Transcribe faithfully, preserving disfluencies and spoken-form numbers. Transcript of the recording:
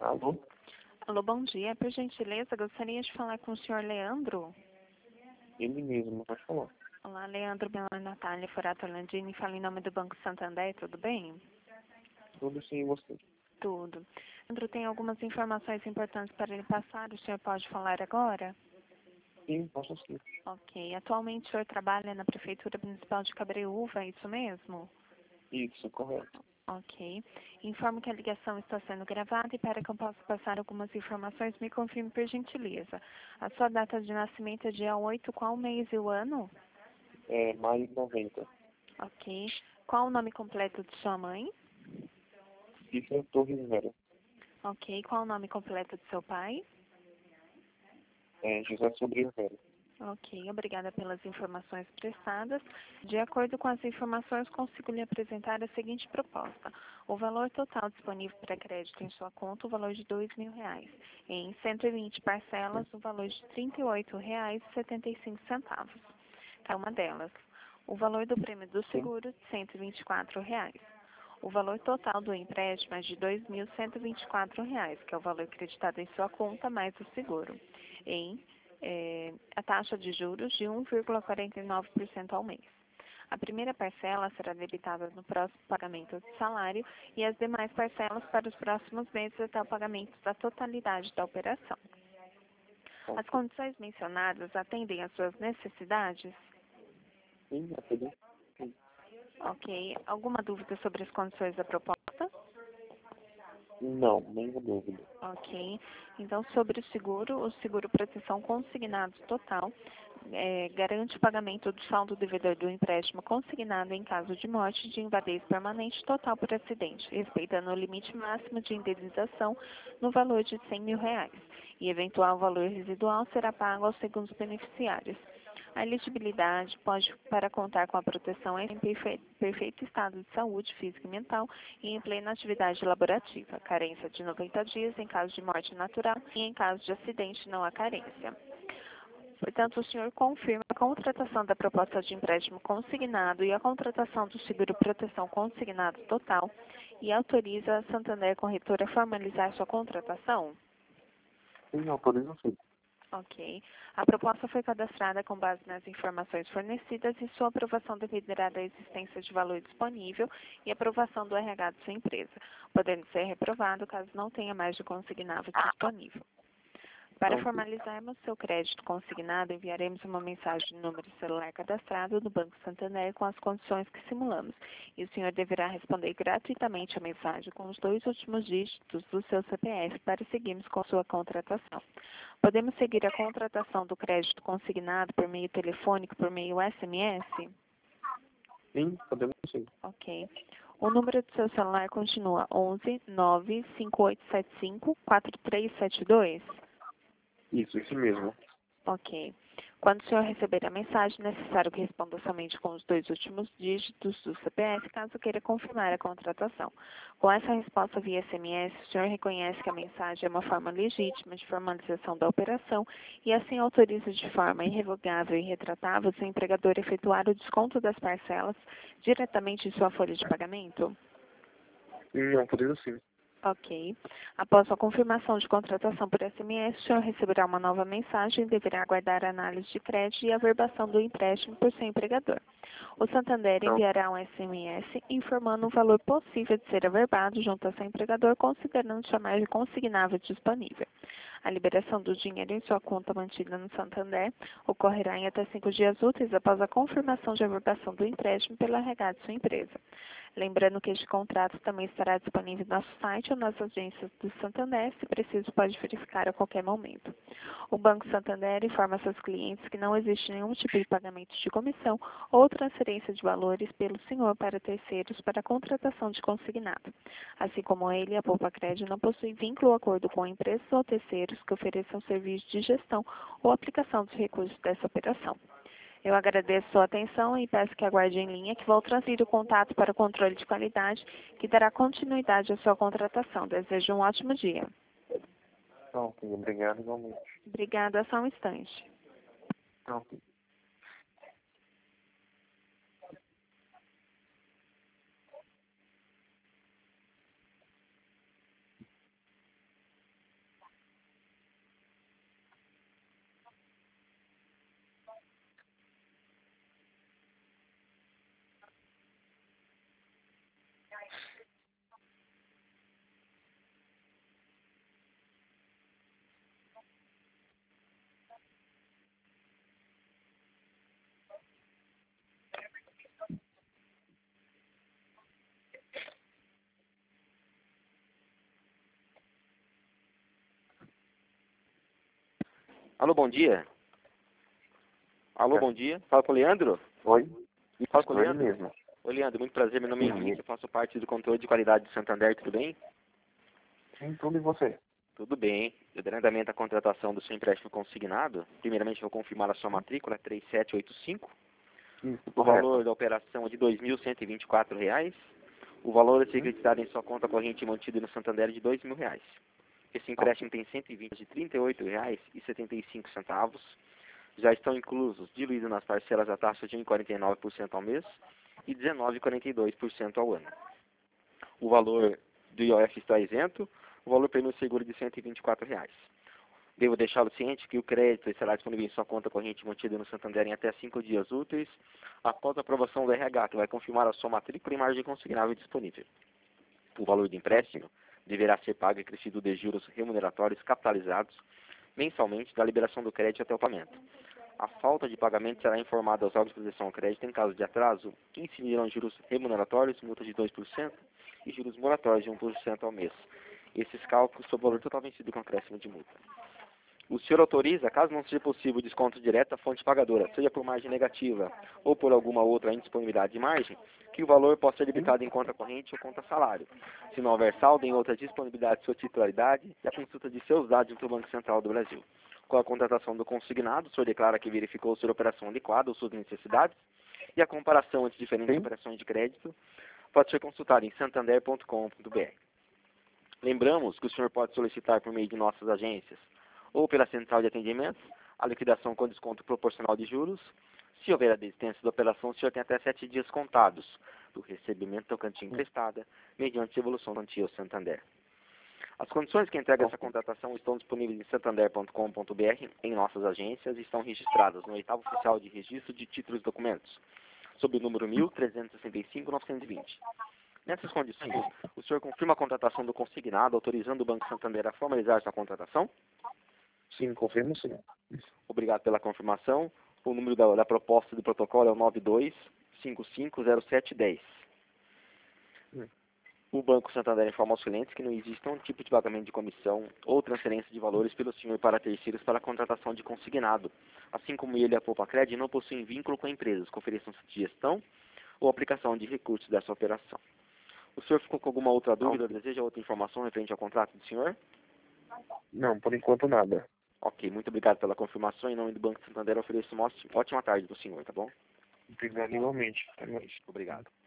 Alô? Alô, bom dia. Por gentileza, gostaria de falar com o senhor Leandro. Ele mesmo, pode falar. Olá, Leandro. Meu nome é Natália Forato Landini. Falo em nome do Banco Santander. Tudo bem? Tudo sim, e você? Tudo. Leandro, tem algumas informações importantes para ele passar. O senhor pode falar agora? Sim, posso sim. Ok. Atualmente o senhor trabalha na Prefeitura Municipal de Cabreúva, é isso mesmo? Isso, correto. Ok. Informo que a ligação está sendo gravada e para que eu possa passar algumas informações, me confirme por gentileza. A sua data de nascimento é dia oito, qual mês e o ano? É maio de noventa. Ok. Qual o nome completo de sua mãe? Cícero Torres Vera. Ok. Qual o nome completo de seu pai? É José Sobrinho Vera. Ok. Obrigada pelas informações prestadas. De acordo com as informações, consigo lhe apresentar a seguinte proposta. O valor total disponível para crédito em sua conta, o valor de dois mil reais. Em cento e vinte parcelas, o valor de trinta e oito reais e setenta e cinco centavos. Cada uma delas. O valor do prêmio do Sim. seguro, de cento e vinte e quatro reais. O valor total do empréstimo é de dois mil cento e vinte e quatro reais, que é o valor acreditado em sua conta mais o seguro, em eh, a taxa de juros de um vírgula quarenta e nove por cento ao mês. A primeira parcela será debitada no próximo pagamento do salário e as demais parcelas para os próximos meses até o pagamento da totalidade da operação. As Ok. condições mencionadas atendem às suas necessidades? Sim, é tudo. Sim. Ok. Alguma dúvida sobre as condições da proposta? Não, nenhuma dúvida. Ok. Então, sobre o seguro, o seguro proteção consignado total eh, garante o pagamento do saldo devedor do empréstimo consignado em caso de morte de invadez permanente total por acidente, respeitando o limite máximo de indenização no valor de cem mil reais. E eventual valor residual será pago aos segundos beneficiários. A elegibilidade pode, para contar com a proteção, é em perfe- perfeito estado de saúde física e mental e em plena atividade laborativa. Carência de noventa dias em caso de morte natural e em caso de acidente não há carência. Portanto, o senhor confirma a contratação da proposta de empréstimo consignado e a contratação do seguro proteção consignado total e autoriza a Santander Corretora a formalizar sua contratação? Sim, autorizo sim. Ok. A proposta foi cadastrada com base nas informações fornecidas e sua aprovação dependerá da existência de valor disponível e aprovação do R H de sua empresa, podendo ser reprovado caso não tenha mais de consignável disponível. Para Ok. formalizarmos seu crédito consignado, enviaremos uma mensagem de número de celular cadastrado do Banco Santander com as condições que simulamos, e o senhor deverá responder gratuitamente a mensagem com os dois últimos dígitos do seu C P F para seguirmos com sua contratação. Podemos seguir a contratação do crédito consignado por meio telefônico, por meio S M S? Sim, podemos sim. Ok. O número do seu celular continua onze nove cinco oito sete cinco quatro três sete dois? Isso, isso mesmo. Ok. Quando o senhor receber a mensagem, é necessário que responda somente com os dois últimos dígitos do C P F, caso queira confirmar a contratação. Com essa resposta via S M S, o senhor reconhece que a mensagem é uma forma legítima de formalização da operação e assim autoriza de forma irrevogável e retratável seu empregador a efetuar o desconto das parcelas diretamente em sua folha de pagamento? Sim, autorizo sim. Ok. Após a confirmação de contratação por S M S, o senhor receberá uma nova mensagem e deverá aguardar a análise de crédito e a averbação do empréstimo por seu empregador. O Santander Não. enviará um S M S informando o valor possível de ser averbado junto ao seu empregador, considerando chamar de consignável disponível. A liberação do dinheiro em sua conta mantida no Santander ocorrerá em até cinco dias úteis após a confirmação de averbação do empréstimo pela R H de sua empresa. Lembrando que este contrato também estará disponível no nosso site ou nas agências do Santander, se preciso pode verificar a qualquer momento. O Banco Santander informa seus clientes que não existe nenhum tipo de pagamento de comissão ou transferência de valores pelo senhor para terceiros para a contratação de consignado. Assim como ele, a Poupa Crédito não possui vínculo ou acordo com empresas ou terceiros que ofereçam serviço de gestão ou aplicação dos recursos dessa operação. Eu agradeço sua atenção e peço que aguarde em linha que vou transferir o contato para o controle de qualidade que dará continuidade à sua contratação. Desejo um ótimo dia. Ok, obrigado igualmente. Obrigada, só um instante. Ok. Alô, bom dia. Alô, É. bom dia. Fala com o Leandro? Oi? Fala com o Sou ele Leandro? mesmo. Oi, Leandro, muito prazer. Meu nome é Sim. Henrique, eu faço parte do controle de qualidade de Santander, tudo bem? Sim, tudo e você? Tudo bem. Eu dei andamento à contratação do seu empréstimo consignado. Primeiramente, vou confirmar a sua matrícula, três sete oito cinco. Isso, O correto. valor da operação é de dois mil cento e vinte e quatro reais. O valor a ser Uhum. acreditado em sua conta corrente mantida no Santander é de dois mil reais. Esse empréstimo tem cento e vinte de trinta e oito reais e setenta e cinco centavos. Já estão inclusos, diluídos nas parcelas, a taxa de um vírgula quarenta e nove por cento ao mês e dezenove vírgula quarenta e dois por cento ao ano. O valor do I O F está isento, o valor prêmio seguro de cento e vinte e quatro reais. Devo deixá-lo ciente que o crédito estará disponível em sua conta corrente mantida no Santander em até cinco dias úteis, após a aprovação do R H, que vai confirmar a sua matrícula e margem consignável disponível. O valor do empréstimo deverá ser pago e acrescido de juros remuneratórios capitalizados mensalmente da liberação do crédito até o pagamento. A falta de pagamento será informada aos órgãos de proteção ao crédito em caso de atraso, que incidirão juros remuneratórios, multa de dois por cento e juros moratórios de um por cento ao mês. Esses cálculos sob valor total vencido com acréscimo de multa. O senhor autoriza, caso não seja possível o desconto direto à fonte pagadora, seja por margem negativa ou por alguma outra indisponibilidade de margem, que o valor possa ser debitado em conta corrente ou conta salário. Se não houver saldo em outra disponibilidade de sua titularidade, e a consulta de seus dados junto ao Banco Central do Brasil. Com a contratação do consignado, o senhor declara que verificou ser operação adequada às suas necessidades e a comparação entre diferentes Sim. operações de crédito pode ser consultada em santander ponto com ponto br. Lembramos que o senhor pode solicitar por meio de nossas agências ou pela central de atendimentos a liquidação com desconto proporcional de juros. Se houver a desistência da operação, o senhor tem até sete dias contados do recebimento da quantia emprestada, mediante evolução da quantia ao Santander. As condições que entrega essa contratação estão disponíveis em santander ponto com ponto br em nossas agências e estão registradas no oitavo oficial de registro de títulos e documentos, sob o número mil trezentos e sessenta e cinco ponto novecentos e vinte. Nessas condições, o senhor confirma a contratação do consignado, autorizando o Banco Santander a formalizar sua contratação? Sim, confirmo sim. Obrigado pela confirmação. O número da, da proposta do protocolo é o nove dois cinco cinco zero sete um zero. Hum. O Banco Santander informa aos clientes que não existe um tipo de pagamento de comissão ou transferência de valores pelo senhor para terceiros para a contratação de consignado, assim como ele e a Poupa-Cred não possuem vínculo com empresas que ofereçam gestão ou aplicação de recursos dessa operação. O senhor ficou com alguma outra dúvida? Não. Deseja outra informação referente ao contrato do senhor? Não, por enquanto nada. Ok, muito obrigado pela confirmação. Em nome do Banco Santander, eu ofereço uma ótima tarde para o senhor, tá bom? Obrigado igualmente. Até mais. Obrigado.